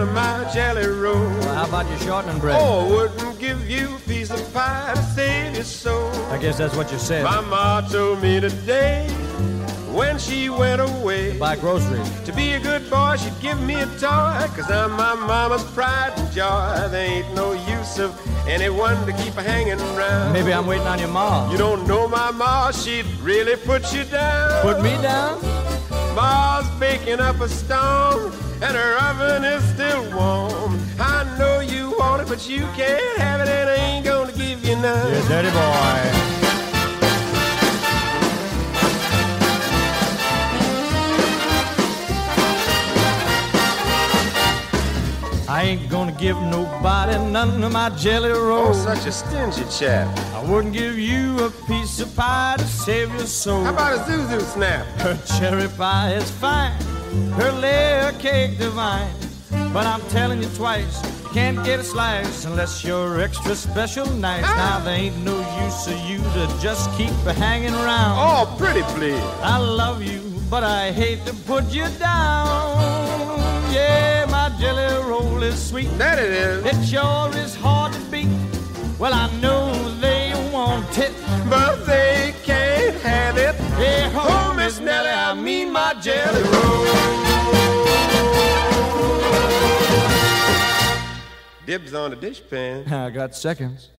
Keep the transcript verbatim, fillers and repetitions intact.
of my jelly roll. Well, how about your shortening bread? Oh, wouldn't give you a piece of pie to save your soul. I guess that's what you said. My ma told me today when she went away To buy groceries. to be a good boy, she'd give me a toy, 'cause I'm my mama's pride and joy. There ain't no use of anyone to keep hanging around. Maybe I'm waiting on your ma. You don't know my ma, she'd really put you down. Put me down? Ma's baking up a storm, and her oven is still warm. I know you want it, but you can't have it, and I ain't gonna give you none. You dirty boy. I ain't gonna give nobody none of my jelly Oh, rolls. such a stingy chap. I wouldn't give you a piece of pie to save your soul. How about a Zuzu snap? Her cherry pie is fine, her layer cake divine. But I'm telling you twice, you can't get a slice unless you're extra special nice. Ah. Now there ain't no use of you to just keep hanging around. Oh, pretty please. I love you, but I hate to put you down. Yeah, my jelly roll is sweet. That it is. It sure is hard to beat. Well, I know they want it, But they can't have it. hey, ho, Miss Nellie, I mean my jelly roll. Dibs on the dishpan. I got seconds.